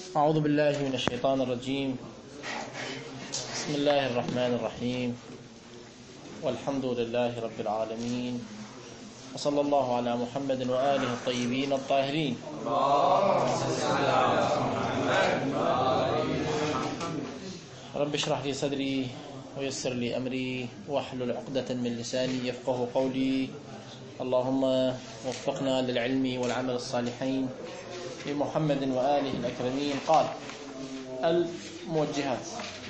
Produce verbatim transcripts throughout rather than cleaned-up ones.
أعوذ بالله من الشيطان الرجيم. بسم الله الرحمن الرحيم، والحمد لله رب العالمين، وصلى الله على محمد وآله الطيبين الطاهرين. رب اشرح لي صدري ويسر لي أمري واحلل عقدة من لساني يفقه قولي. اللهم وفقنا للعلم والعمل الصالحين بمحمد وآله الأكرمين. قال: الموجهات.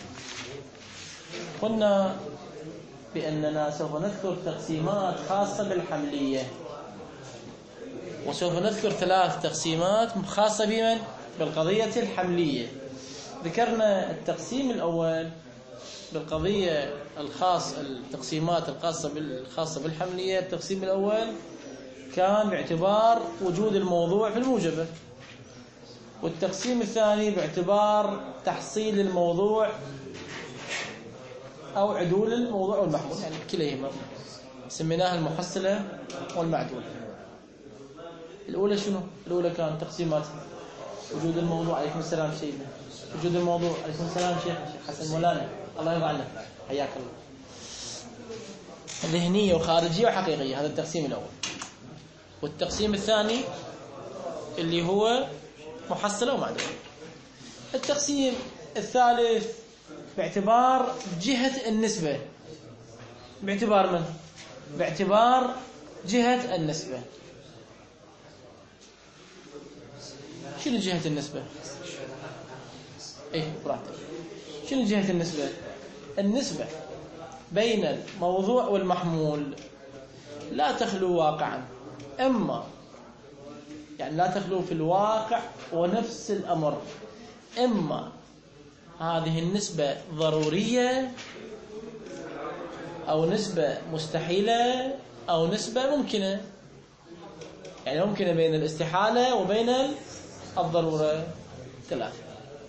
قلنا بأننا سوف نذكر تقسيمات خاصة بالحملية، وسوف نذكر ثلاث تقسيمات خاصة بمن؟ بالقضية الحملية. ذكرنا التقسيم الأول بالقضية الخاص، التقسيمات الخاصة بالخاصة بالحملية. التقسيم الأول كان باعتبار وجود الموضوع في الموجبة، والتقسيم الثاني باعتبار تحصيل الموضوع أو عدول الموضوع والمحمول، يعني كليهما سميناها المحصلة والمعدول. الأولى شنو؟ الأولى كان تقسيمات وجود الموضوع. عليكم السلام سيدنا. وجود الموضوع. عليكم السلام شيخ شيخ حسن مولانا، الله يرضى عنك، حياك الله. ذهنية وخارجية وحقيقية، هذا التقسيم الأول. والتقسيم الثاني اللي هو محصلة ومعدول. التقسيم الثالث باعتبار جهة النسبة. باعتبار من؟ باعتبار جهة النسبة. شنو جهة النسبة؟ ايه براحتك. شنو جهة النسبة؟ النسبة بين الموضوع والمحمول لا تخلو واقعا، اما يعني لا تخلو في الواقع ونفس الأمر، إما هذه النسبة ضرورية أو نسبة مستحيلة أو نسبة ممكنة، يعني ممكنة بين الاستحالة وبين الضرورة. ثلاثة.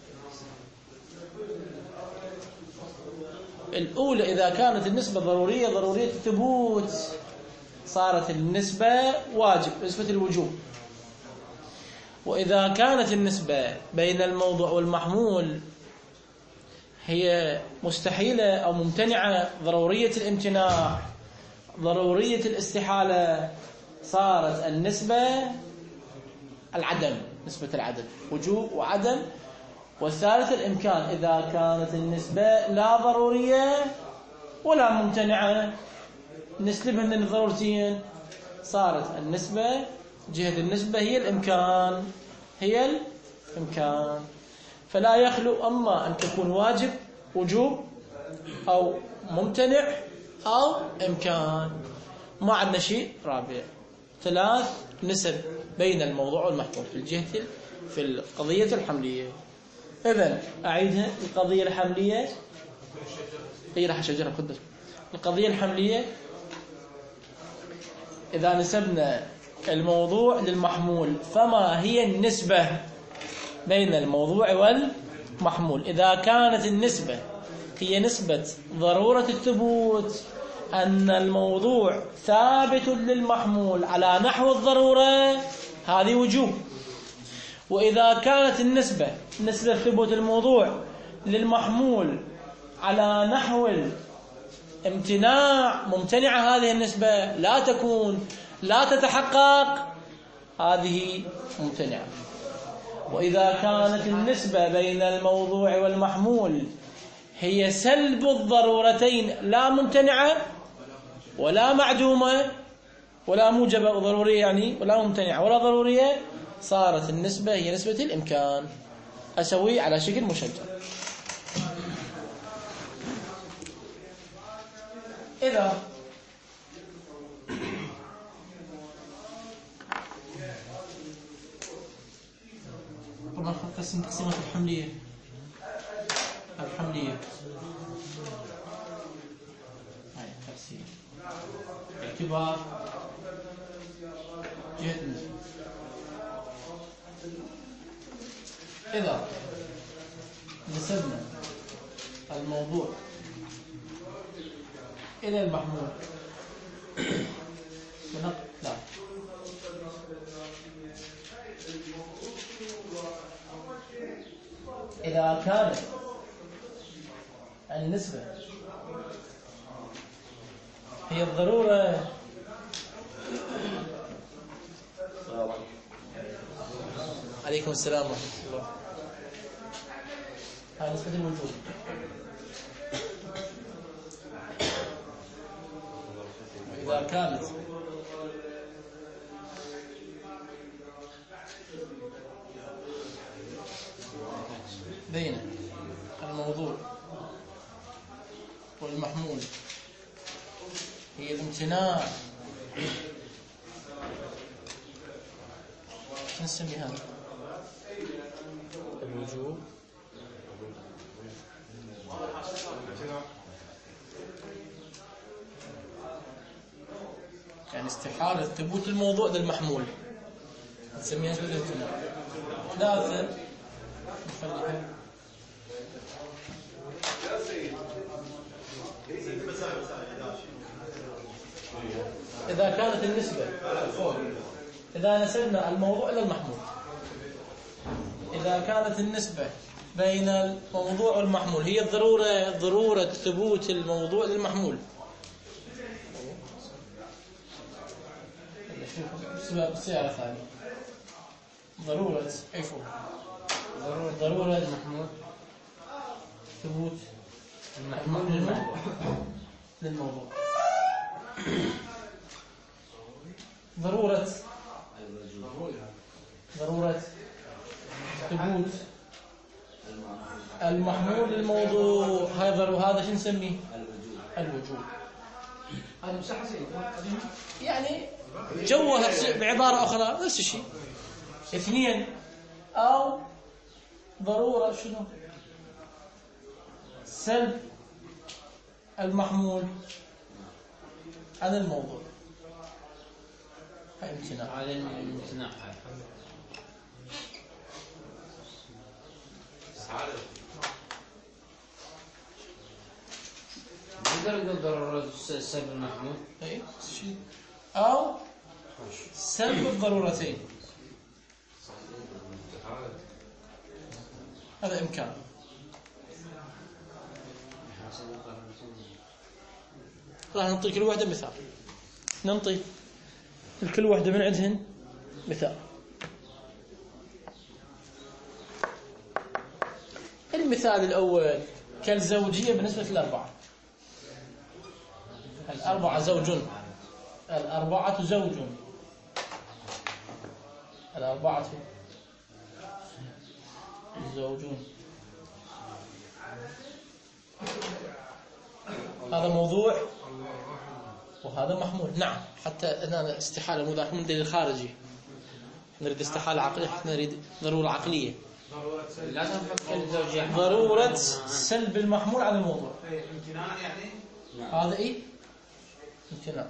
الأولى إذا كانت النسبة ضرورية ضرورية الثبوت، صارت النسبة واجب، نسبة الوجوب. وإذا كانت النسبة بين الموضوع والمحمول هي مستحيلة أو ممتنعة، ضرورية الامتناع، ضرورية الاستحالة، صارت النسبة العدم، نسبة العدم، وجوب وعدم. والثالث الإمكان، إذا كانت النسبة لا ضرورية ولا ممتنعة، نسلبها من الضرورتين، صارت النسبة، جهة النسبة هي الإمكان، هي الإمكان. فلا يخلو أما أن تكون واجب وجوب أو ممتنع أو إمكان. ما عندنا شيء رابع، ثلاث نسب بين الموضوع والمحمول في الجهة في القضية الحملية. إذن أعيدها. القضية الحملية هي راح أشجرها قدر. القضية الحملية إذا نسبنا الموضوع للمحمول، فما هي النسبة بين الموضوع والمحمول؟ إذا كانت النسبة هي نسبة ضرورة الثبوت، أن الموضوع ثابت للمحمول على نحو الضرورة، هذه وجوب. وإذا كانت النسبة نسبة ثبوت الموضوع للمحمول على نحو الامتناع، ممتنعة هذه النسبة، لا تكون، لا تتحقق، هذه ممتنعة. وإذا كانت النسبة بين الموضوع والمحمول هي سلب الضرورتين، لا ممتنعة ولا معدومة ولا موجبة وضرورية، يعني ولا ممتنعة ولا ضرورية، صارت النسبة هي نسبة الإمكان. أسوي على شكل مشجر. إذا طبعا قسم تقسيمات الحملية. الحملية هاي تقسيم باعتبار جهة النسبة. إذا نسبنا الموضوع إلى المحمول لا إذا كانت النسبة هي الضرورة عليكم السلام ورحمة الله، هاي نسبة الوجود. وإذا كانت بين الموضوع والمحمول هي الامتناع، شو نسمي هذا؟ الوجوب. يعني استحالة ثبوت الموضوع للمحمول نسميها نسبة الامتناع. ثلاثة نخليها إذا كانت النسبة، إذا نسبنا الموضوع إلى المحمول، إذا كانت النسبة بين الموضوع والمحمول هي الضرورة ضرورة ثبوت الموضوع للمحمول. سيارة ثانية ضرورة عفوا ضرورة ضرورة المحمول ثبوت المحمول للموضوع للموضوع ضرورة ضرورة ثبوت المحمول للموضوع. هذا هذا شو نسميه؟ الوجوب. يعني جوهر بعبارة أخرى نفس الشيء. اثنين، أو ضرورة شنو؟ سلب المحمول عن الموضوع. هاي امتناع. على الامتناع. نقدر نقول ضرورة سلب المحمول. اي شيء أو سلب الضرورتين. هذا إمكان. راح نعطي كل واحدة مثال. ننطي لكل واحدة من عندهن مثال. المثال الأول كالزوجية بالنسبة للأربعة. الأربعة زوج، الأربعة زوج، الأربعة زوجون. هذا موضوع وهذا محمول. نعم، حتى أنا استحالة مو ذاك من دليل خارجي، نريد استحالة عقلية، احنا نريد ضرورة عقلية. ضرورة سلب المحمول عن الموضوع. امتناع يعني هذا إيه؟ امتناع.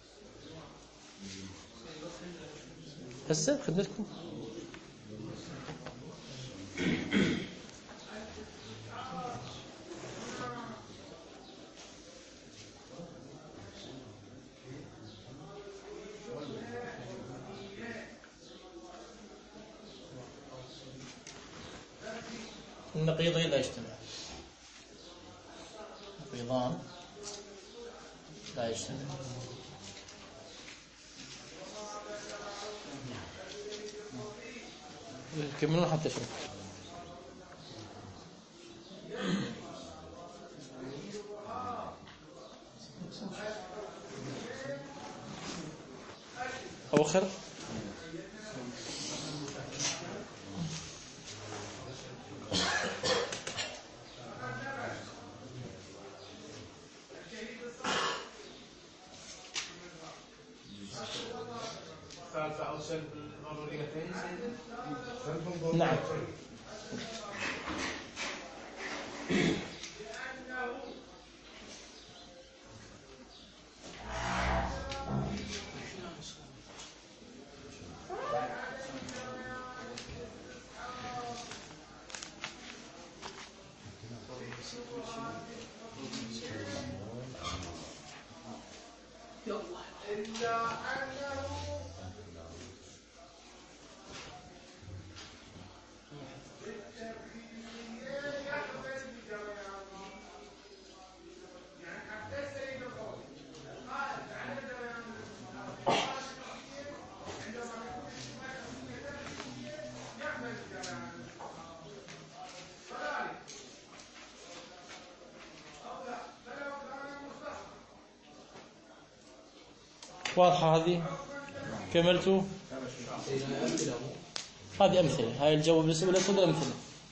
هسه خذ بالكم. النقيضين لا يجتمع. نقيضان لا يجتمع. كملون حتى شوف. أوخر أو سلب الضروريتين. نعم. واضحة هذه؟ كملتوا؟ هذه أمثلة، هاي الجواب بالنسبة للأسود أمثلة.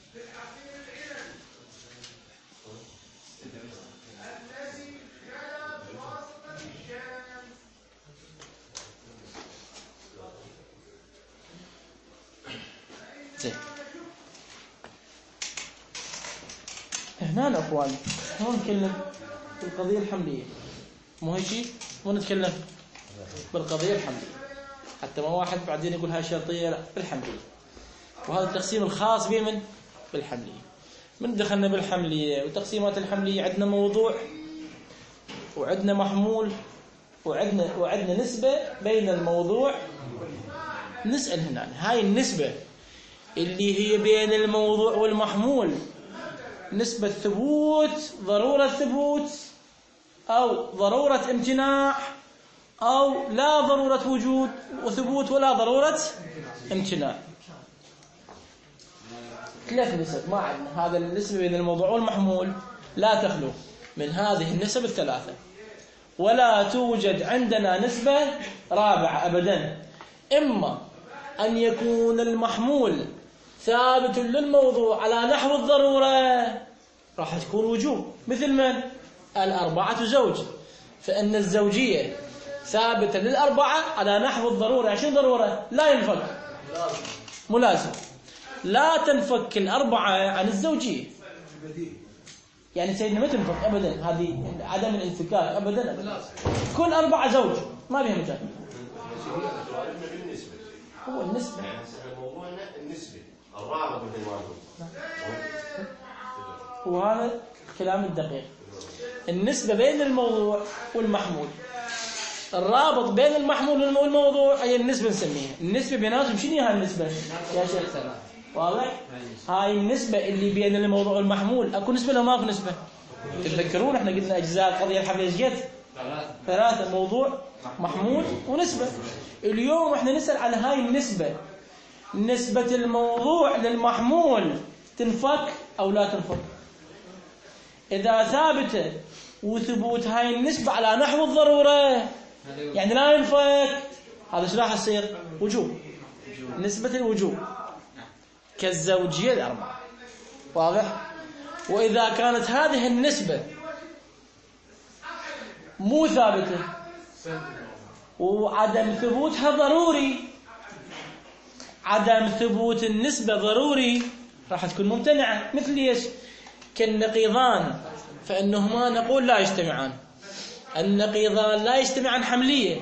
زين. هنا أخواني هون نتكلم بالقضية الحملية، مو هيك؟ مو نتكلم بالقضية الحملية حتى ما واحد بعدين يقول هاي شرطية، لا بالحملية. وهذا التقسيم الخاص بمن؟ بالحملية. من دخلنا بالحملية وتقسيمات الحملية، عندنا موضوع وعندنا محمول وعندنا وعندنا نسبة بين الموضوع. نسأل هنا هاي النسبة اللي هي بين الموضوع والمحمول نسبة ثبوت، ضرورة ثبوت، أو ضرورة امتناع، أو لا ضرورة وجود وثبوت ولا ضرورة امتناع. ثلاث نسب ما عندنا. هذا النسبة بين الموضوع والمحمول لا تخلو من هذه النسب الثلاثة، ولا توجد عندنا نسبة رابعة أبدا. إما أن يكون المحمول ثابت للموضوع على نحو الضرورة، راح تكون وجوب، مثل من؟ الأربعة زوج، فإن الزوجية ثابتة للأربعة على نحو الضرورة. عشان ضرورة لا ينفك، ملازم، لا تنفك الأربعة عن الزوجية. يعني سيدنا ما تنفك أبدا، هذه عدم الانفكاك أبدا, أبداً. كل أربعة زوج ما بيها مجال. هو النسبة، موضوعنا النسبة الرابط بين الموضوع. وهذا الكلام الدقيق. النسبة بين الموضوع والمحمول، الرابط بين المحمول والموضوع أي النسبة نسميها. النسبة بيناتهم شنو هاي النسبة يا شيخ؟ واضح؟ هاي النسبة اللي بين الموضوع والمحمول. أكو نسبة ولا ما أكو نسبة؟ تتذكرون احنا قلنا أجزاء القضية الحملية جت ثلاثة: موضوع، محمول، ونسبة. اليوم احنا نسأل على هاي النسبة. نسبة الموضوع للمحمول تنفك أو لا تنفك؟ إذا ثابتة وثبوت هاي النسبة على نحو الضرورة يعني لا ينفك، هذا شو راح يصير؟ وجوب، نسبة الوجوب كالزوجية الأربعة. واضح؟ وإذا كانت هذه النسبة مو ثابتة وعدم ثبوتها ضروري، عدم ثبوت النسبة ضروري، راح تكون ممتنعة. مثل ايش؟ كالنقيضان، فإنهما نقول لا يجتمعان. النقيضان لا يجتمعان حملية،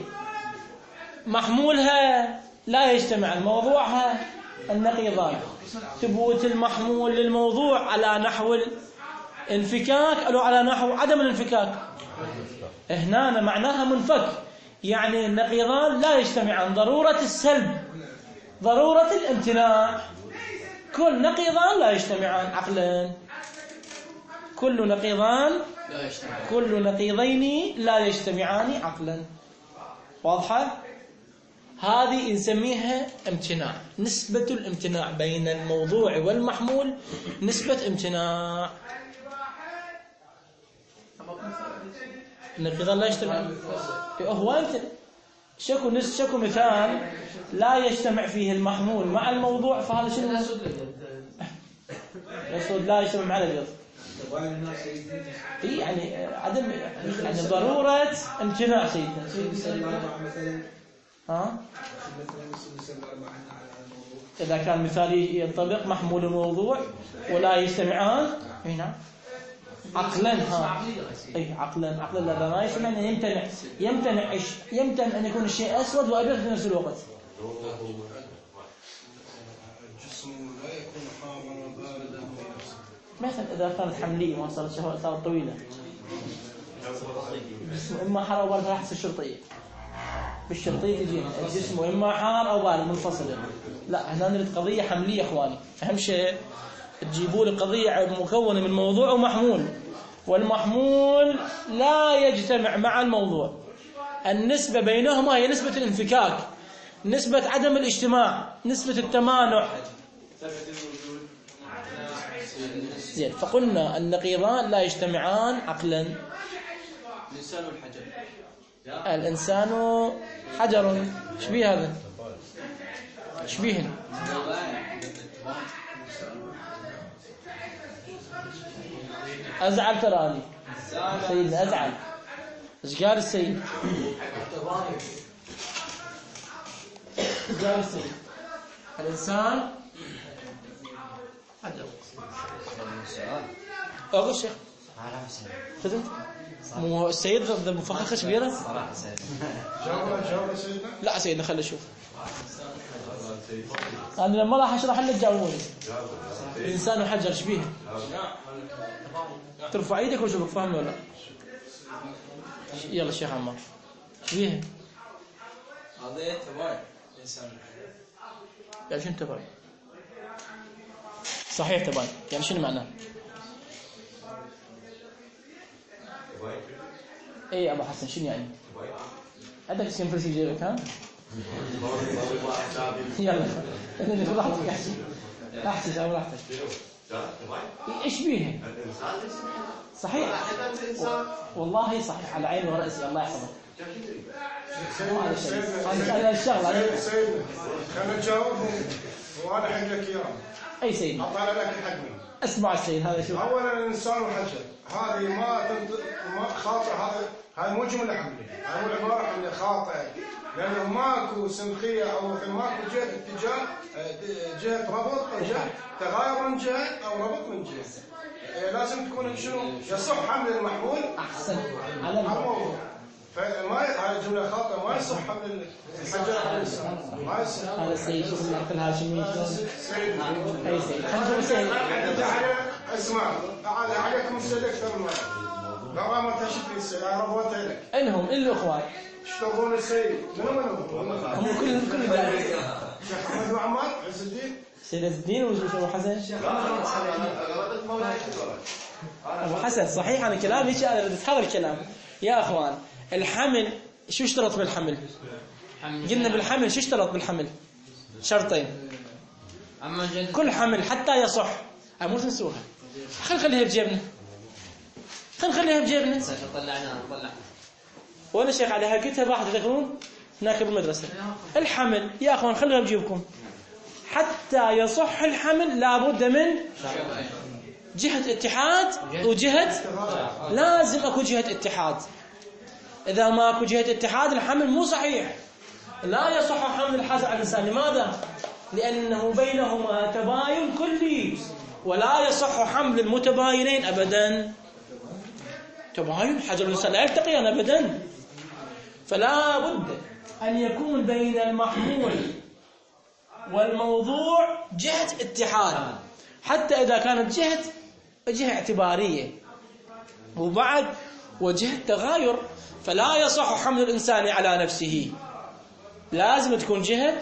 محمولها لا يجتمعان، موضوعها النقيضان. ثبوت المحمول للموضوع على نحو الانفكاك أو على نحو عدم الانفكاك. هنا معناها منفك، يعني النقيضان لا يجتمعان. ضرورة السلب، ضرورة الامتناع، كل نقيضان لا يجتمعان عقلا. كل نقيضان كل نقيضين لا يجتمعان عقلا. واضحة؟ هذه نسميها امتناع، نسبة الامتناع بين الموضوع والمحمول، نسبة امتناع. النقيضان لا يجتمعان. هو أنت شكو نس شكو مثال لا يجتمع فيه المحمول مع الموضوع، فهذا شنو؟ الأسود لا يجتمع مع الأبيض. إيه يعني عدم يعني ضرورة امتناع سيدنا. ها؟ إذا كان مثالي ينطبق محمول الموضوع ولا يجتمعان هنا عقلا. ها أي عقلا عقلا لا ما يجتمع، يمتنع يمتنع يمتنع أن يكون الشيء أسود وأبيض في نفس الوقت. مثلا إذا كانت حملية ما صارت شهوة صارت طويلة، الجسم إما حار أو بارد راح تصير شرطية. بالشرطية تجينا الجسم إما حار أو بارد منفصلة. لا هنا نريد قضية حملية إخواني. أهم شيء تجيبوا لي قضية مكونة من موضوع ومحمول، والمحمول لا يجتمع مع الموضوع. النسبة بينهما هي نسبة الانفكاك، نسبة عدم الاجتماع، نسبة التمانع. زين، فقلنا النقيضان لا يجتمعان عقلا. الإنسان والحجر الإنسان حجر. ايش بيه هذا؟ ايش بيه؟ أزعل تراني سيدنا، أزعل. ايش قال السيد؟ ايش قال السيد؟ الإنسان حجر. أقول شيخ خدمت مو السيد ذا مفخخ كبيرة. لا سيدنا خلي اشوف. انا لما راح اشرح لك جاوبوني. الانسان حجر شبيه. ترفع ايدك وشوفك فاهم ولا لا؟ يلا الشيخ عمار شبيه. هذا تبعي الانسان يعني شنو تبعي؟ صحيح تبعي يعني شنو معناه؟ اي ابو حسن شنو يعني؟ عندك اسم فلسي جيبك ها؟ يلا انت راحتك احكي احكي او راحتك. ايش بيه؟ صحيح والله صحيح على عيني وراسي الله يحفظك. انا الشغله خلينا نجاوبهم وانا احل لك اياه. اي سيد اطلع لك الحجم. اسمع السيد هذا شوف. اولا الانسان وحجر هذه ما تنطق ما خاطئ. هذا هذا مو جمله حمليه، هذا هو عباره عن خاطئ، لانه ماكو سمخيه او ماكو جهه اتجاه جهه ربط او جهه تغاير من جهه او ربط من جهه. لازم تكون شنو يصح حمل المحمول احسن على الموضوع. فما هاي الجمله خاطئه، ما يصح حمل الحجر على الانسان. ما يصح. هذا السيد شوف العقل الهاشمي شلون. سيد اي سيد خلينا نشوف سيد. اسمع عليكم السيد اكثر من لا ما تشتري يا رب لك. انهم الا اخوان اشتغلون السيد منو منو هم كل كل ذلك. شيخ محمد وعمار عز الدين سيد عز الدين وابو حسن. ابو حسن صحيح انا كلامي هيك انا بدي هذا الكلام يا اخوان. الحمل شو اشترط بالحمل؟ قلنا بالحمل شو اشترط بالحمل؟ شرطين. كل حمل حتى يصح مو تنسوها. خل خليها بجيبنا خل نخليها بجيبنا. طلعناها طلع وانا شيخ عليها قلتها واحد تذكرون هناك بالمدرسه. الحمل يا اخوان خلوها بجيبكم. حتى يصح الحمل لابد من جهه اتحاد وجهه لازم اكو جهه اتحاد. اذا ما اكو جهه اتحاد الحمل مو صحيح. لا يصح حمل الحجر على الانسان. لماذا؟ لانه بينهما تباين كلي ولا يصح حمل المتباينين ابدا. تباين حجر الانسان لا يلتقيان ابدا. فلا بد ان يكون بين المحمول والموضوع جهه اتحاد، حتى اذا كانت جهه جهه اعتباريه وبعد وجهه تغاير فلا يصح حمل الانسان على نفسه. لازم تكون جهه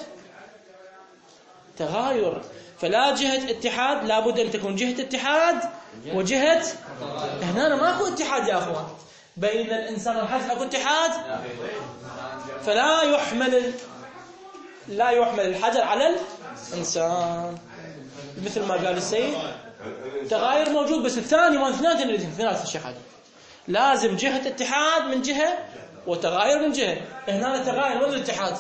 تغاير. فلا جهه اتحاد لابد ان تكون جهه اتحاد وجهه. هنا ماكو اتحاد يا اخوان بين الانسان والحجر. اكو اتحاد فلا يحمل لا يحمل الحجر على الانسان. مثل ما قال السيد تغاير موجود بس الثاني ما اثنين ثلاثه الشيخ هذا. لازم جهه اتحاد من جهه وتغاير من جهه. هنا تغاير ولا اتحاد.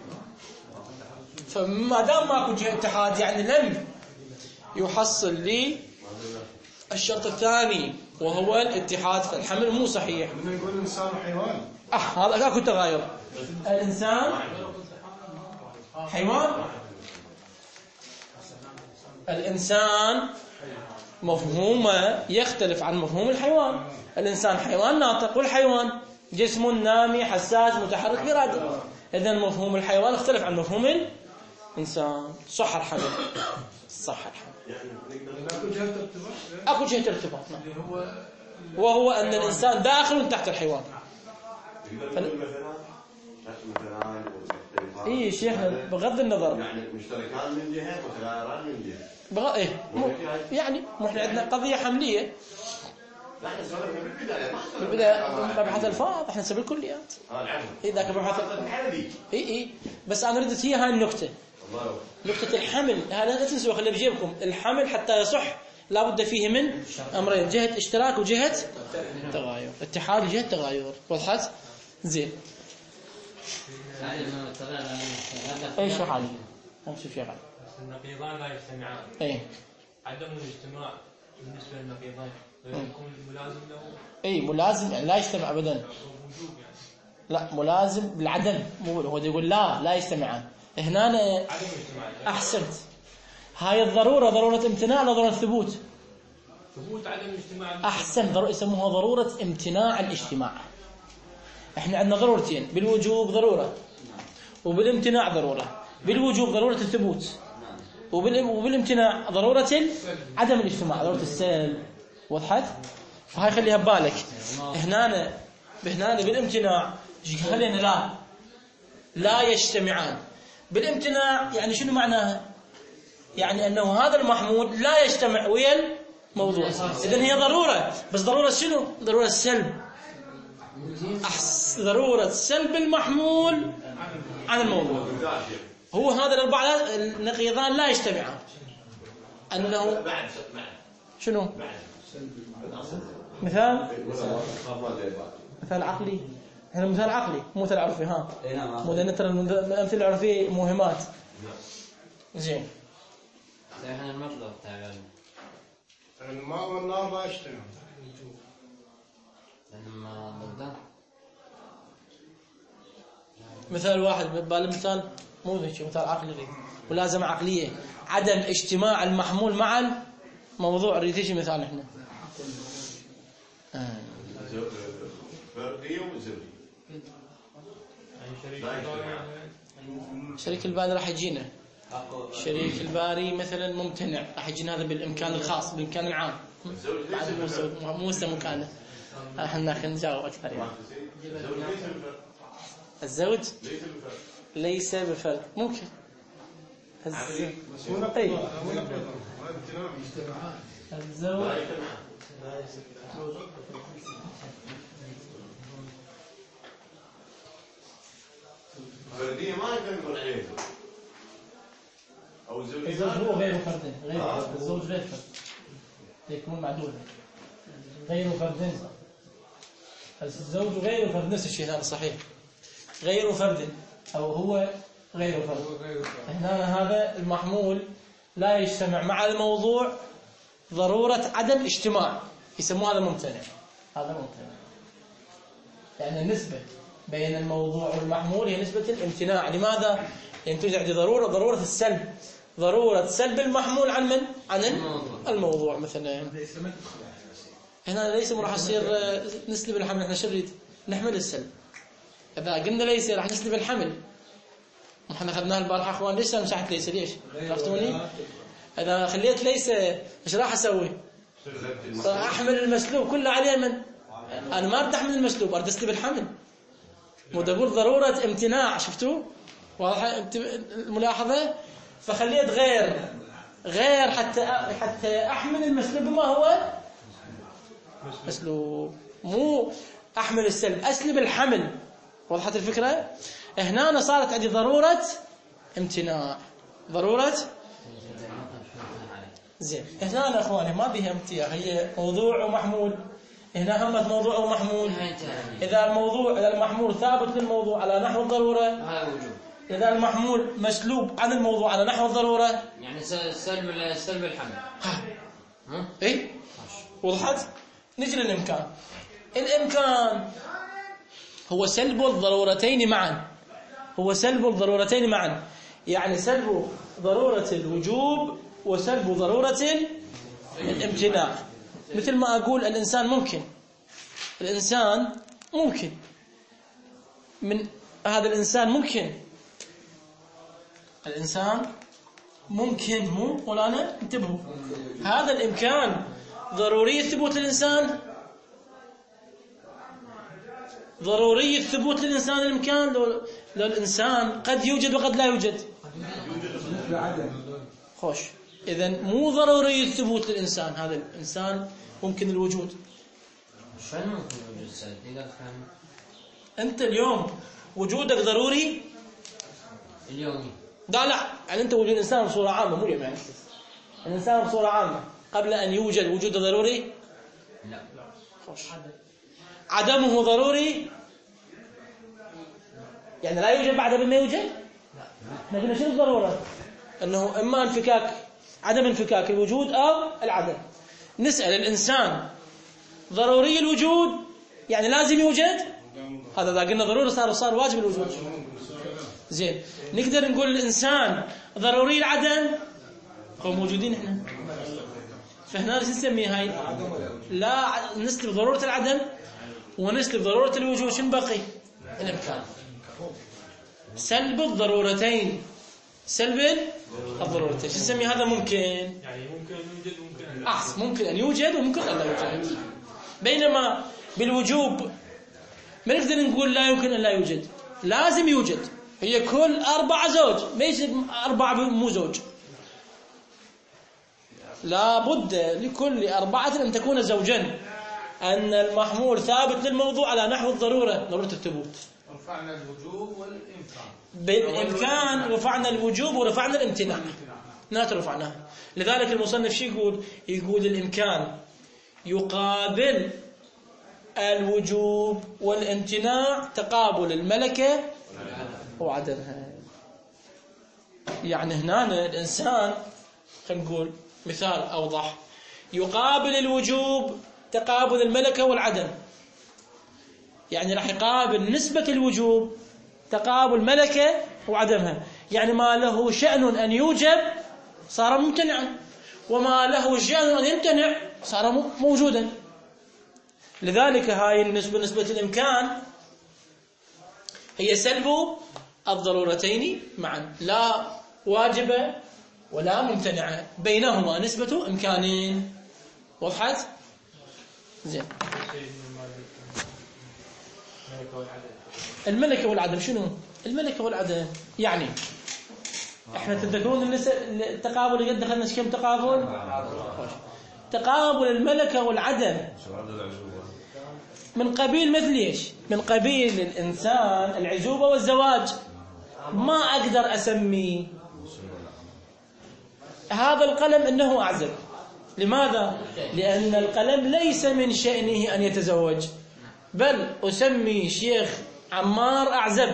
فما دام ماكو جهه اتحاد يعني لم يحصل لي الشرط الثاني وهو الاتحاد. فالحمل مو صحيح. بدنا نقول الانسان حيوان. اه هذا اكو تغاير. الانسان حيوان. الانسان مفهومه يختلف عن مفهوم الحيوان. الانسان حيوان ناطق والحيوان جسم نامي حساس متحرك بإرادة. اذا مفهوم الحيوان اختلف عن مفهوم الانسان. صح الحمل صح الحمل. اكو جهه ارتباط. اكو جهه ارتباط وهو ان الانسان داخل تحت الحيوان. اي شيخنا بغض النظر يعني مشتركان من جهه وتغايران من جهه. بغ... ايه مو... يعني مو احنا عندنا قضيه حمليه. لا احنا سوينا من البدايه ما بالبدايه مبحث الفاظ احنا نسوي الكليات. اه العفو. اي ذاك مبحث الحلبي. اي اي بس انا ردت هي هاي النكته. الله نكته الحمل هذا لا تنسوا خليه بجيبكم. الحمل حتى يصح لابد فيه من امرين جهه اشتراك وجهه تغاير. اتحاد وجهه تغاير. وضحت؟ زين. اي شو حالي؟ نشوف يا غالي. النقيضان لا يجتمعان. اي. عدم الاجتماع بالنسبة للنقيضين يكون ملازم له. اي ملازم يعني لا يجتمع ابدا. وجوب يعني. لا ملازم بالعدم، مو هو يقول لا لا يجتمعان. هنا أنا عدم الاجتماع. احسنت. هاي الضروره ضروره امتناع ولا ضروره ثبوت؟ ثبوت عدم الاجتماع. احسن، ضرورة يسموها ضروره امتناع الاجتماع. احنا عندنا ضرورتين، بالوجوب ضروره وبالامتناع ضروره. بالوجوب ضروره الثبوت وبالامتناع ضروره عدم الاجتماع، ضروره السلب. وضحت؟ فهاي خليها ببالك. هنا هنا بالامتناع قال لنا لا لا يجتمعان. بالامتناع يعني شنو معناها؟ يعني انه هذا المحمول لا يجتمع ويا الموضوع. اذا هي ضروره، بس ضروره شنو؟ ضروره السلب. أحس ضروره سلب المحمول عن الموضوع. هو هذا الاربع النقيضان لا يجتمعان. انه شنو؟ مثال مثال عقلي. هنا مثال عقلي مو مثال عرفي. ها مو ترى الامثله العرفيه مهمات. زين. احنا المطلب تاع الماء والنار لا يجتمعان. لما ضده. مثال واحد بالمثال مو ذيك مثال عقلي ولازم عقليه. عدم اجتماع المحمول مع الموضوع. اريد شيء مثال احنا. آه. فردية وزوجية. شريك الباري راح يجينا. شريك الباري مثلا ممتنع، راح يجينا هذا بالامكان الخاص بالامكان العام. بعد مو مو مكانه. احنا خلينا نجاوب اكثر يعني. الزوج ليس بفرق. ممكن الزوج الزوج فردية ما يقدر يكون عليه أو زوجية. الزوج هو غير فرد. غير فرد. الزوج غير فرد يكون معدودا. غير فرد. الزوج غير فرد نفس الشيء. هذا صحيح. غير فرد أو هو غير فرد. هنا هذا المحمول لا يجتمع مع الموضوع ضرورة عدم اجتماع، يسموه هذا ممتنع. هذا ممتنع. يعني النسبة بين الموضوع والمحمول هي نسبة الامتناع. لماذا؟ لأن توجد عندي ضرورة ضرورة السلب. ضرورة سلب المحمول عن من؟ عن الموضوع مثلا. هنا ليس راح يصير نسلب الحمل. احنا شريد نحمل السلب. إذا قلنا ليس راح نسلب الحمل. احنا اخذناها البارحة اخوان. ليش انا مسحت ليس؟ ليش؟ عرفتوني؟ إذا خليت ليس ايش راح اسوي؟ راح احمل المسلوب كله عليه. من؟ انا ما بدي احمل المسلوب، اريد اسلب الحمل. وده اقول ضرورة امتناع. شفتوا؟ واضح الملاحظة؟ فخليت غير غير حتى حتى احمل المسلوب. ما هو مسلوب؟ مو احمل السلب، اسلب الحمل. وضحت الفكرة؟ هنا أنا صارت عندي ضرورة امتناع. ضرورة زين. هنا أنا أخواني ما بيها امتياز، هي موضوع ومحمول. هنا همت موضوع ومحمول. إذا الموضوع إذا المحمول ثابت للموضوع على نحو الضرورة، إذا المحمول مسلوب عن الموضوع على نحو الضرورة، يعني سلب سلب الحمل. إيه وضحت؟ نجي للإمكان. الإمكان هو سلب الضرورتين معا. هو سلب الضرورتين معا. يعني سلب ضرورة الوجوب وسلب ضرورة الامتناع. مثل ما أقول الإنسان ممكن. الإنسان ممكن. من هذا الإنسان ممكن. الإنسان ممكن. مو ولا انتبهوا. هذا الإمكان ضروري ثبوت الإنسان. ضروري ثبوت الإنسان الإمكان. لو, لو الإنسان قد يوجد وقد لا يوجد. خوش. إذن مو ضروري الثبوت للإنسان. هذا الإنسان ممكن الوجود. شنو ممكن الوجود سلبي؟ أنت اليوم وجودك ضروري اليومي. لا لا يعني أنت وجود الإنسان بصورة عامة مو اليوم. يعني الإنسان بصورة عامة قبل أن يوجد وجوده ضروري. لا. خوش. عدمه ضروري. يعني لا يوجد بعد ما يوجد. احنا قلنا شنو الضرورة؟ أنه إما انفكاك عدم انفكاك الوجود أو العدم. نسأل الإنسان ضروري الوجود يعني لازم يوجد؟ هذا إذا قلنا ضروري صار صار واجب الوجود. زين نقدر نقول الإنسان ضروري العدم؟ هو موجودين احنا. فهنا شو نسميه هاي؟ لا نسلب ضرورة العدم ونسلب ضرورة الوجود. شنو بقي؟ الإمكان. سلب الضرورتين. سلب الضرورتين. شو نسميه هذا؟ ممكن. يعني ممكن أن يوجد ممكن لا. أحسن. ممكن أن يوجد وممكن أن لا يوجد. بينما بالوجوب ما نقدر نقول لا يمكن أن لا يوجد، لازم يوجد. هي كل أربعة زوج، ليش أربعة مو زوج؟ لا بد لكل أربعة أن تكون زوجا. أن المحمول ثابت للموضوع على نحو الضرورة، ضرورة الثبوت. رفعنا الوجوب والإمكان. بالإمكان رفعنا الوجوب ورفعنا الامتناع. نات رفعناها. لذلك المصنف شو يقول؟ يقول الإمكان يقابل الوجوب والامتناع تقابل الملكة وعدمها. يعني هنا الإنسان خلينا نقول مثال أوضح، يقابل الوجوب تقابل الملكة والعدم. يعني راح يقابل نسبة الوجوب تقابل ملكة وعدمها. يعني ما له شأن أن يوجب صار ممتنعا، وما له شأن أن يمتنع صار موجودا. لذلك هاي النسبة نسبة الإمكان هي سلب الضرورتين معا، لا واجبة ولا ممتنعة، بينهما نسبة إمكانين. وضحت؟ زين. الملكة والعدم شنو؟ الملكة والعدم يعني احنا تذكرون التقابل اللي قد دخلنا كم تقابل؟ تقابل الملكة والعدم من قبيل مثل ايش؟ من قبيل الإنسان العزوبة والزواج. ما أقدر أسمي هذا القلم أنه أعزب. لماذا؟ لأن القلم ليس من شأنه أن يتزوج، بل أسمي شيخ عمار أعزب.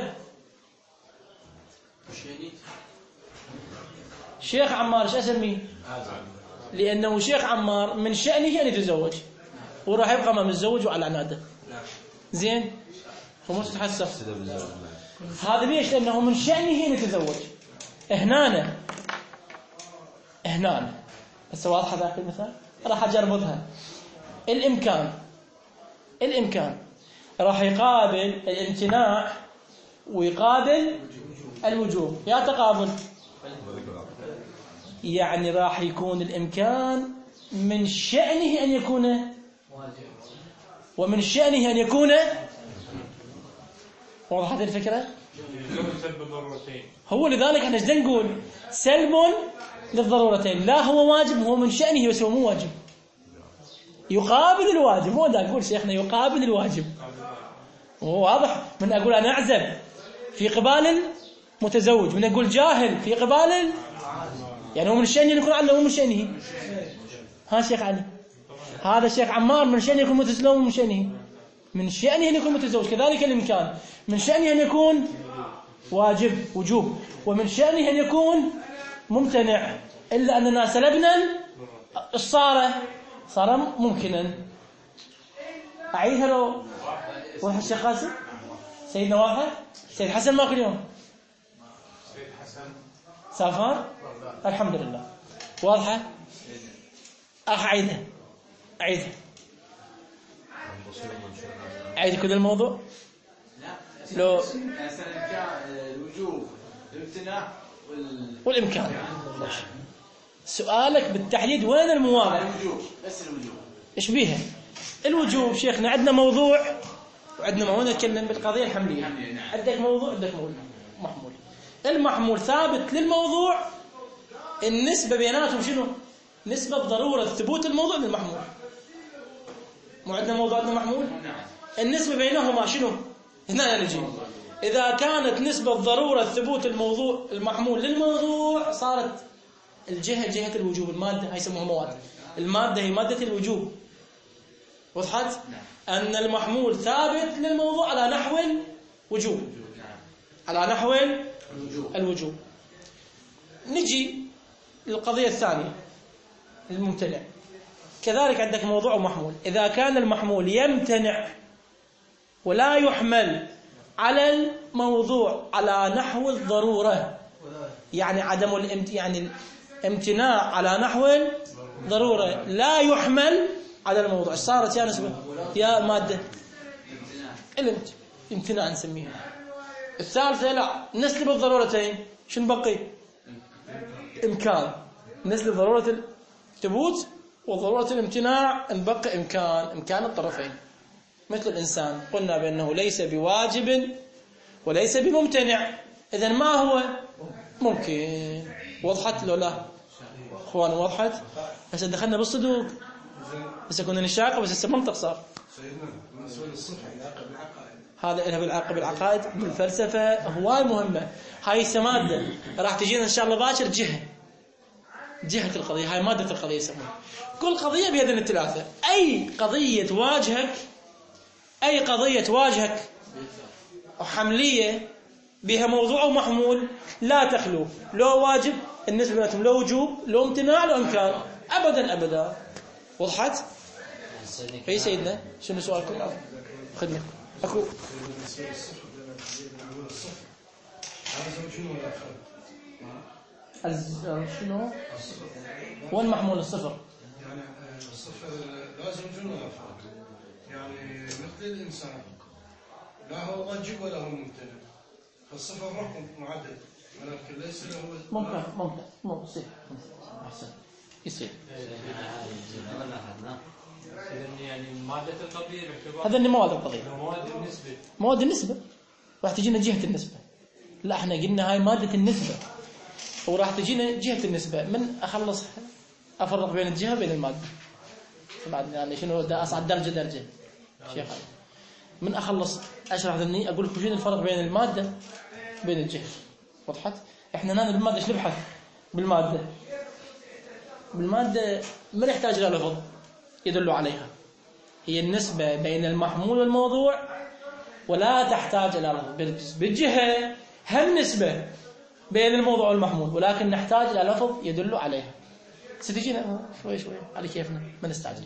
شيخ عمار ايش أسميه؟ لأنه شيخ عمار من شأنه أن يتزوج، وراح يبقى ما متزوج وعلى عناده. زين؟ هو مش تحسف هذا ليش؟ لأنه من شأنه أن يتزوج. هنا هنا بس واضحة ذاك المثال، راح أجربها. الإمكان الإمكان راح يقابل الامتناع ويقابل الوجوب. يا تقابل يعني راح يكون الإمكان من شأنه أن يكون ومن شأنه أن يكون. وضحت الفكرة؟ هو لذلك احنا ايش نقول؟ سلب للضرورتين. لا هو واجب، هو من شأنه بس هو مو واجب، يقابل الواجب. مو دا أقول شيخنا يقابل الواجب. واضح؟ من أقول أنا أعزب في قبال المتزوج، من أقول جاهل في قبال، يعني هو من شأنه يكون على هو من شأنه. ها شيخ علي، هذا شيخ عمار من شأنه يكون متزوج، من شأنه من شأنه أن يكون متزوج. كذلك الإمكان من شأنه أن يكون واجب وجوب، ومن شأنه أن يكون ممتنع، إلا أننا سلبنا الصارة صار ممكنا. أعيدها لو واضح الشيخ قاسم؟ سيدنا واضح؟ سيد حسن ماكو اليوم؟ سيد حسن سافر؟ الحمد لله. واضحة؟ أخ أعيدها أعيدها أعيد كل الموضوع؟ لا لو الوجوب الامتناع والإمكان. سؤالك بالتحديد وين المواضع؟ الوجوب بس الوجوب إيش بيها؟ الوجوب شيخنا عندنا موضوع وعندنا موضوع نتكلم بالقضية الحملية. عندك موضوع عندك موضوع محمول. المحمول ثابت للموضوع، النسبة بيناتهم شنو؟ نسبة ضرورة ثبوت الموضوع للمحمول. مو عندنا موضوع عندنا محمول؟ النسبة بينهما شنو؟ هنا نجي إذا كانت نسبة ضرورة ثبوت الموضوع المحمول للموضوع صارت الجهة جهة الوجوب. المادة هاي يسموها مواد. المادة هي مادة الوجوب. وضحت؟ أن المحمول ثابت للموضوع على نحو الوجوب. على نحو الوجوب. نجي للقضية الثانية الممتنع. كذلك عندك موضوع ومحمول. إذا كان المحمول يمتنع ولا يحمل على الموضوع على نحو الضرورة، يعني عدم الامت... يعني الامتناع على نحو الضرورة لا يحمل على الموضوع، صارت يا نسبة يا مادة الامتناع نسميها. الثالثة لا، نسلب الضرورتين، شنو بقي؟ إمكان. نسلب ضرورة الثبوت وضرورة الامتناع، نبقى إمكان إمكان الطرفين. مثل الإنسان قلنا بأنه ليس بواجب وليس بممتنع، إذن ما هو؟ ممكن. وضحت لو لا أخوان؟ وضحت. هسه دخلنا بالصدوق، هسه كنا نشاقة بس هسه منطق صار. هذا إلها بالعلاقة بالعقائد بالفلسفة، هواي مهمة. هاي السمادة راح تجينا إن شاء الله باكر جهة جهة القضية، هاي مادة القضية يسمونها. كل قضية بهذين الثلاثة. أي قضية تواجهك أي قضية تواجهك حملية بها موضوع ومحمول لا تخلو لو واجب النسبة بيناتهم، لو وجوب لو امتناع لو إمكان، أبدا أبدا. وضحت؟ أي سيدنا شنو سؤالكم؟ خدمة أكو شنو وين محمول الصفر؟ يعني الصفر لازم شنو يعني مثل الإنسان لا هو واجب ولا هو ممتنع، فالصفر رقم معدد ولكن ليس له. ممكن ممكن ممكن يصير أحسن يصير. يعني مادة القضية هذا اللي مواد القضية، مواد النسبة مواد النسبة. راح تجينا جهة النسبة. لا احنا قلنا هاي مادة النسبة وراح تجينا جهة النسبة. من أخلص أفرق بين الجهة وبين المادة بعد، يعني شنو دا أصعد درجة درجة شيخ. من أخلص أشرح ذني أقول لكم شنو الفرق بين المادة وبين الجهة. وضحت؟ احنا نحن بالمادة ايش نبحث؟ بالمادة بالمادة ما نحتاج إلى لفظ يدل عليها، هي النسبة بين المحمول والموضوع ولا تحتاج إلى لفظ. بالجهة هم نسبة بين الموضوع والمحمول ولكن نحتاج إلى لفظ يدل عليها. ستجينا شوي شوي على كيفنا ما نستعجل.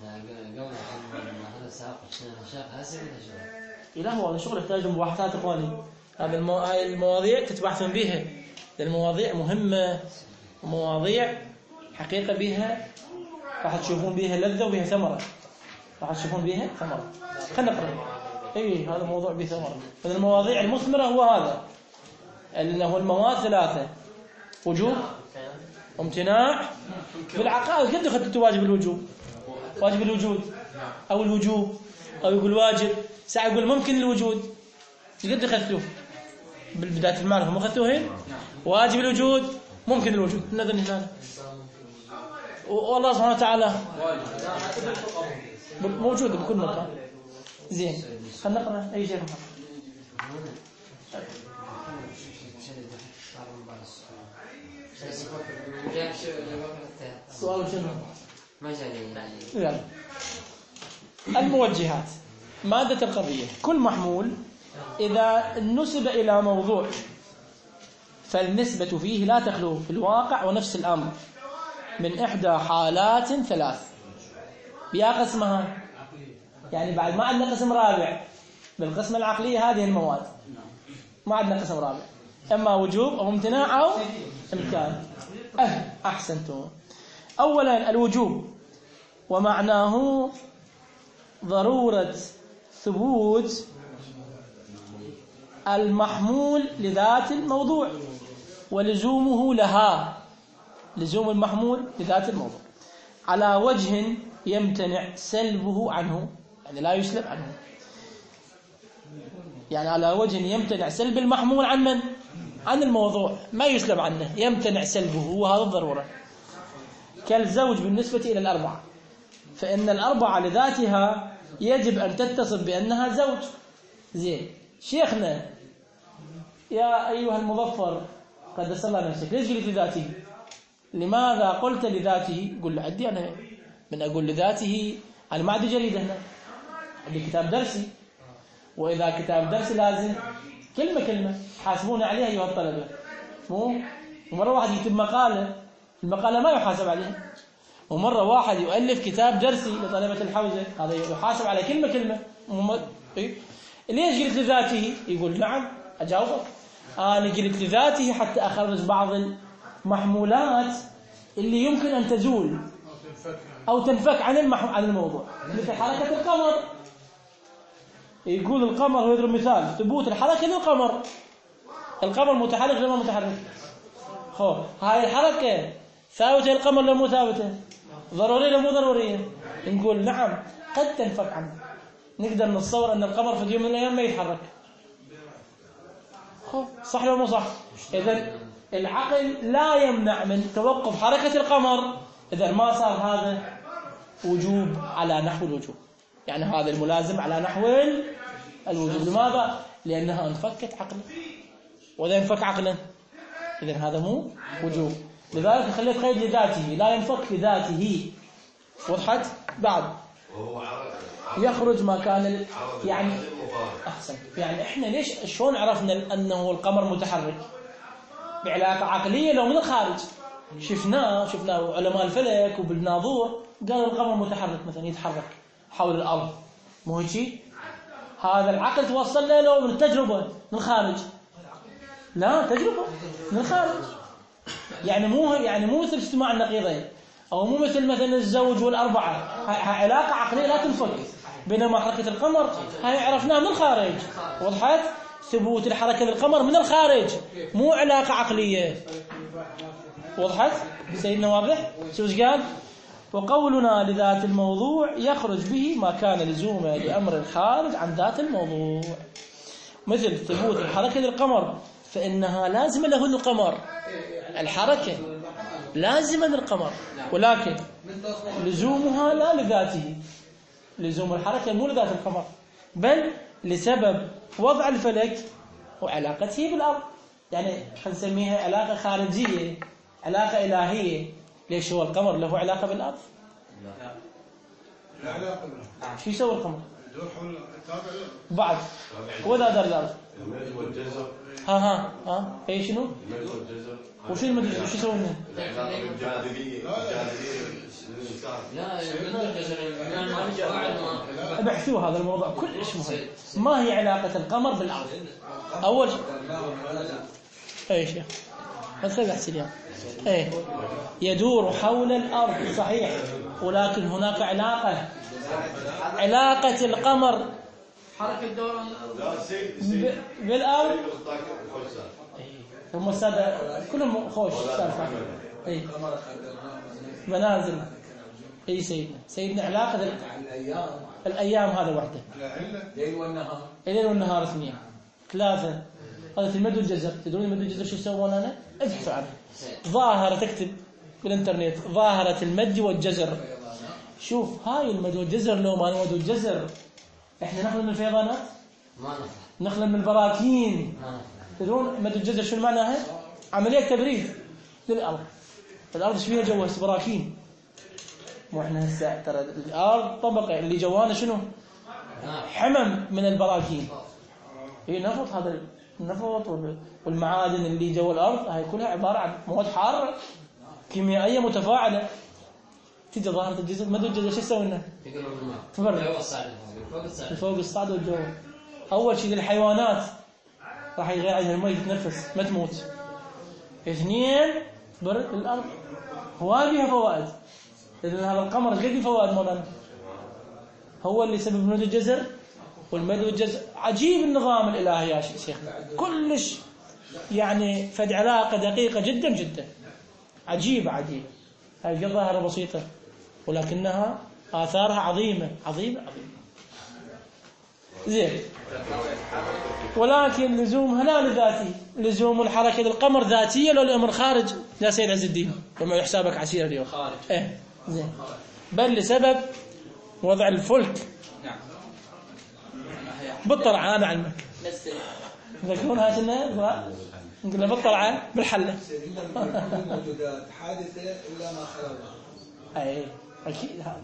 لا هو هذا شغل يحتاج مباحثات إخواني. هذا المو... هاي المواضيع تتبحثون بها، المواضيع مهمة ومواضيع حقيقة بها راح تشوفون بها لذة وبها ثمرة، راح تشوفون بها ثمرة. خلنا نقرأ. اي هذا موضوع به ثمرة. من المواضيع المثمرة هو هذا، انه المواد ثلاثة: وجوب وامتناع بالعقائد. قد اخذت واجب الوجوب، واجب الوجود او الوجوب، او يقول واجب، ساعة يقول ممكن الوجود. قد اخذتوه بالبداية المعرفة، ما اخذتوه واجب الوجود ممكن الوجود. نذن هنا والله سبحانه وتعالى موجود بكل مكان. زين خلينا نقرأ أي شيء. السؤال شنو؟ ما جاني. الموجهات. مادة القضية: كل محمول إذا نسب إلى موضوع فالنسبة فيه لا تخلو في الواقع ونفس الأمر من إحدى حالات ثلاث. بيا قسمها، يعني بعد ما عندنا قسم رابع بالقسمة العقلية هذه المواد، ما عندنا قسم رابع، إما وجوب أو امتناع أو إمكان. أه أحسنتم. أولا الوجوب ومعناه ضرورة ثبوت المحمول لذات الموضوع ولزومه لها، لزوم المحمول لذات الموضوع على وجه يمتنع سلبه عنه، يعني لا يسلب عنه، يعني على وجه يمتنع سلب المحمول عن من؟ عن الموضوع، ما يسلب عنه، يمتنع سلبه، وهذا الضرورة. كالزوج بالنسبة إلى الأربعة، فإن الأربعة لذاتها يجب أن تتصف بأنها زوج. زين شيخنا يا أيها المظفر قدس الله نفسك، ليش قلت لذاته؟ لماذا قلت لذاته؟ قل له عندي أنا من أقول لذاته، أنا ما عندي جريدة هنا، عندي كتاب درسي، وإذا كتاب درسي لازم كلمة كلمة حاسبون عليها أيها الطلبة. مو ومرة واحد يكتب مقالة، المقالة ما يحاسب عليها، ومرة واحد يؤلف كتاب درسي لطلبة الحوزة، هذا يحاسب على كلمة كلمة. إيه؟ ليش قلت لذاته؟ يقول نعم أجاوبك، أنا قلت لذاته حتى أخرج بعض المحمولات اللي يمكن أن تزول أو تنفك عن عن الموضوع، مثل حركة القمر. يقول القمر، هو يضرب مثال ثبوت الحركة للقمر. القمر متحرك ولا متحرك؟ خو هاي الحركة ثابتة القمر ولا مو ثابتة؟ ضرورية ولا مو ضرورية؟ نقول نعم قد تنفك عنه. نقدر نتصور أن القمر في يوم من الأيام ما يتحرك. خو صح ولا مو صح؟ إذن العقل لا يمنع من توقف حركة القمر إذا ما صار هذا وجوب على نحو الوجوب، يعني هذا الملازم على نحو الوجوب. لماذا؟ لأنها انفكت عقلا، وإذا انفك عقلا إذن هذا مو وجوب. لذلك خليت قيد لذاته، لا ينفك لذاته. وضحت؟ بعد يخرج ما كان يعني أحسن. يعني إحنا ليش شلون عرفنا أنه القمر متحرك؟ بعلاقة عقلية لو من الخارج شفناه شفناه علماء الفلك وبالناظور قالوا القمر متحرك مثلا يتحرك حول الأرض، مو هيك؟ هذا العقل توصل له لو من التجربة من الخارج؟ لا، تجربة من الخارج. يعني مو يعني مو مثل اجتماع النقيضين، أو مو مثل مثلا الزوج والأربعة. هاي علاقة عقلية لا تنفك. بينما حركة القمر هاي عرفناها من الخارج. وضحت؟ ثبوت الحركة للقمر من الخارج، مو علاقة عقلية. وضحت؟ سيدنا واضح؟ شو ايش قال؟ وقولنا لذات الموضوع يخرج به ما كان لزوما لأمر خارج عن ذات الموضوع، مثل ثبوت الحركة للقمر فإنها لازمة له القمر. الحركة لازمة للقمر، ولكن لزومها لا لذاته. لزوم الحركة مو لذات القمر، بل لسبب وضع الفلك وعلاقته بالأرض. يعني خلينا نسميها علاقة خارجية، علاقة إلهية. ليش هو القمر له علاقة بالأرض؟ لا علاقة. شو يسوي القمر؟ يدور حول تابع بعد ولا دار الأرض. المد والجزر. ها ها ها اي شنو؟ المد والجزر. وشو المد والجزر؟ شو يسوي لنا؟ العلاقة بالجاذبية. الجاذبية للإنسان. لا المد والجزر ما في قواعد ما ابحثوا هذا الموضوع كلش مهم. ما هي علاقة القمر بالأرض؟ أول شيء اي شيخ هذا بحث اليوم. ايه يدور حول الأرض صحيح، ولكن هناك علاقة علاقة القمر حركة دوران ب- بالأرض. هم السادة كلهم خوش سالفة. اي منازل. اي سيدنا سيدنا علاقة الأيام الأيام هذا وحده، الليل والنهار الليل والنهار اثنين ثلاثة. هذا المد والجزر. تدرون المد والجزر شو يسوون؟ أنا ابحثوا عنه. ظاهرة تكتب بالإنترنت ظاهرة المد والجزر. شوف هاي المد والجزر لو ما المد والجزر احنا نخلق من الفيضانات، ما نفع نخلق من البراكين. ما نفع. تدرون المد والجزر شو معناها؟ عملية تبريد للأرض. الأرض ايش فيها جوا؟ براكين. مو احنا هسه ترى الأرض طبقة اللي جوانا شنو؟ حمم من البراكين. هي نفط، هذا النفط والمعادن اللي جوا الأرض هاي كلها عبارة عن مواد حارة كيميائية متفاعلة. تيجي ظاهرة الجزر مد والجزر شو يسوي لنا؟ يقرب الماء تفرق فوق الصعد فوق الصعد فوق الصعد والجو. أول شيء للحيوانات راح يغير عنها الماء تتنفس ما تموت. اثنين برد الأرض هو بيها فوائد. لأن هذا القمر قد فوائد مولانا، هو اللي سبب مد الجزر والمد والجزر. عجيب النظام الإلهي يا شيخ، كلش يعني فد علاقة دقيقة جدا جدا عجيبة عجيبة. هذه ظاهرة بسيطة ولكنها آثارها عظيمة عظيمة عظيمة. زين، ولكن لزومها لا لذاتي. لزوم الحركة للقمر ذاتية لو الأمر خارج يا سيد عز الدين وما يحسابك عسير اليوم خارج. إيه زين، بل لسبب وضع الفلك بالطلعة. علمك ذكرونها كنا نقول بالطلعة بالحلة. موجودات حادثة إلا ما خلق الله. أي أكيد. هذا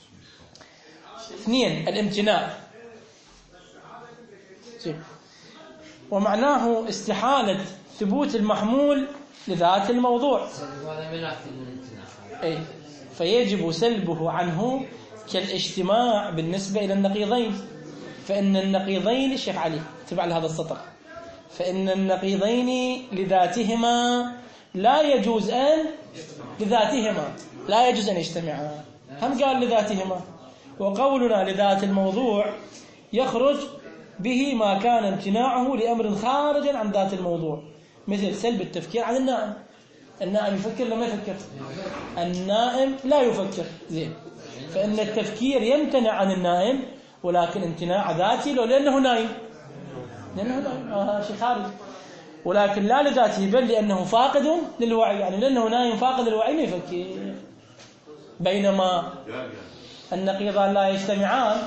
اثنين الامتناع. ومعناه استحالة ثبوت المحمول لذات الموضوع. هذا ملاك الامتناع. أي فيجب سلبه عنه كالاجتماع بالنسبة إلى النقيضين، فإن النقيضين الشيخ علي تبع لهذا السطر، فإن النقيضين لذاتهما لا يجوز أن لذاتهما لا يجوز أن يجتمعا. هم قال لذاتهما، وقولنا لذات الموضوع يخرج به ما كان امتناعه لأمر خارج عن ذات الموضوع، مثل سلب التفكير عن النائم. النائم يفكر لما ما يفكر، النائم لا يفكر زين، فإن التفكير يمتنع عن النائم، ولكن امتناع ذاتي لو لأنه نايم، لأنه نايم آه شيء خارج، ولكن لا لذاته بل لأنه فاقد للوعي، يعني لأنه نايم فاقد للوعي ما يفكر. بينما النقيضان لا يجتمعان.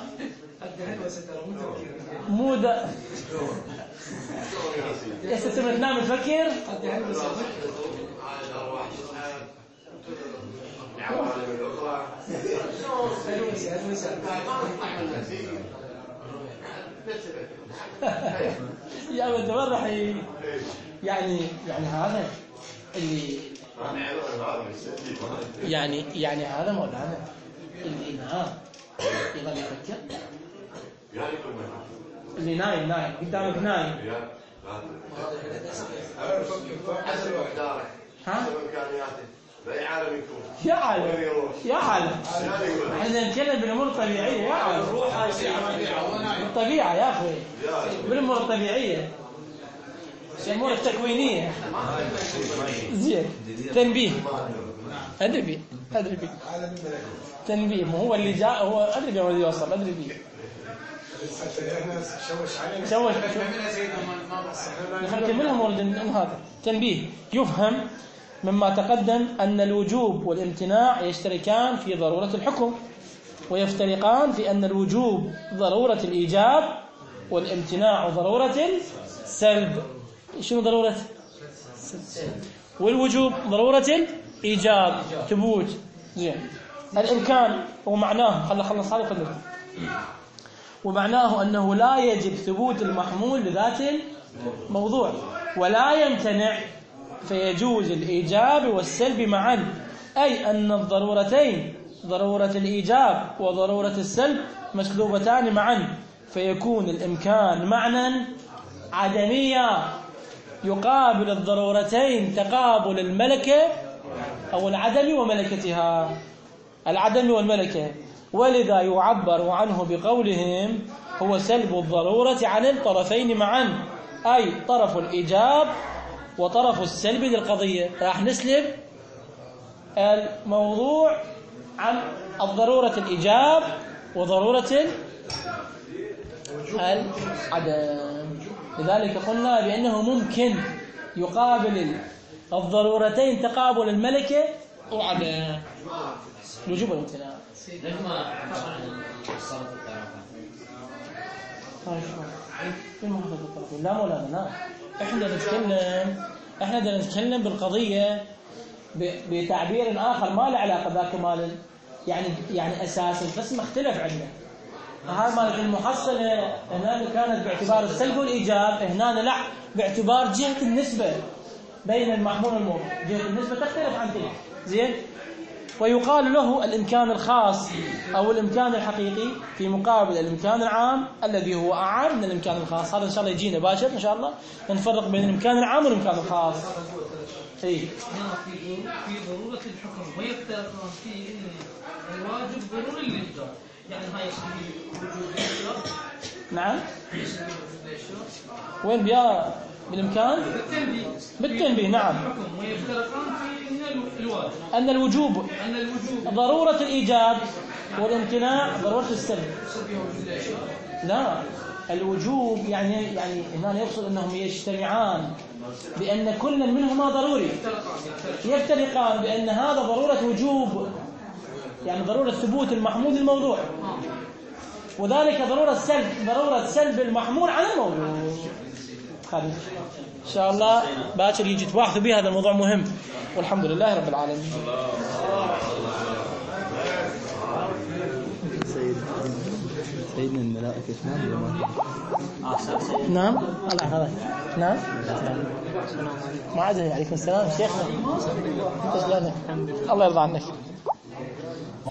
مو دا يا ستر تنام تفكر يا ولد وين راح يعني يعني هذا اللي يعني يعني هذا مولانا اللي نام يظل يفكر، اللي نايم نايم قدامك نايم ها يا عالم يا عالم احنا نتكلم بالامور الطبيعيه يا عالم، الطبيعه يا اخوي، بالامور الطبيعيه الامور التكوينيه. زين تنبيه ادري بيه ادري بيه تنبيه، ما هو اللي جاء هو ادري بيه الذي يوصل ادري بيه شوش نخلي منهم ولد هذا. تنبيه يفهم مما تقدم أن الوجوب والامتناع يشتركان في ضرورة الحكم، ويفترقان في أن الوجوب ضرورة الإيجاب والامتناع ضرورة السلب. شنو ضرورة؟ والوجوب ضرورة الإيجاب ثبوت. زين الإمكان ومعناه خلنا خلص هذا خلنا ومعناه أنه لا يجب ثبوت المحمول لذات الموضوع ولا يمتنع، فيجوز الإيجاب والسلب معا، أي أن الضرورتين ضرورة الإيجاب وضرورة السلب مسلوبتان معا، فيكون الإمكان معنى عدميا يقابل الضرورتين تقابل الملكة أو العدم وملكتها، العدم والملكة، ولذا يعبر عنه بقولهم هو سلب الضرورة عن الطرفين معا، أي طرف الإيجاب وطرف السلب للقضية. راح نسلب الموضوع عن الضرورة الإيجاب وضرورة العدم، لذلك قلنا بأنه ممكن يقابل الضرورتين تقابل الملكة وعدم الوجوب والامتناع. ليش ما صارت الطرفين؟ طيب ما هذا الطرفين لا مولانا لا، احنا نتكلم احنا بدنا نتكلم بالقضية بتعبير آخر ما له علاقة ذاك مال يعني يعني أساس القسم اختلف عندنا. هاي مالت المحصلة هنا كانت باعتبار السلب والإيجاب، هنا لا باعتبار جهة النسبة بين المحمول والموضوع، جهة النسبة تختلف عن تلك. زين ويقال له الإمكان الخاص أو الإمكان الحقيقي في مقابل الإمكان العام الذي هو أعم من الإمكان الخاص. هذا إن شاء الله يجينا باشر إن شاء الله نفرق بين الإمكان العام والإمكان الخاص. إيه في ضرورة الحكم ويفترقون في الواجب ضروري للإيجاب، يعني هاي وجود نعم وين بيا بالإمكان بالتنبيه بالتنبيه نعم الحكم ويفترقون في إن الواجب أن الوجوب أن الوجوب ضرورة الإيجاب والامتناع ضرورة السلب. لا الوجوب يعني يعني هنا يقصد أنهم يجتمعان بأن كل منهما ضروري، يفترقان بأن هذا ضرورة وجوب يعني ضرورة ثبوت المحمول الموضوع، وذلك ضرورة سلب ضرورة سلب المحمول عن الموضوع. إن شاء الله باكر يجي تباحثوا به، هذا الموضوع مهم والحمد لله رب العالمين. سيدنا الملائكة نعم الله يحفظك. نعم ما عاد عليكم السلام شيخنا. الله يرضى عنك.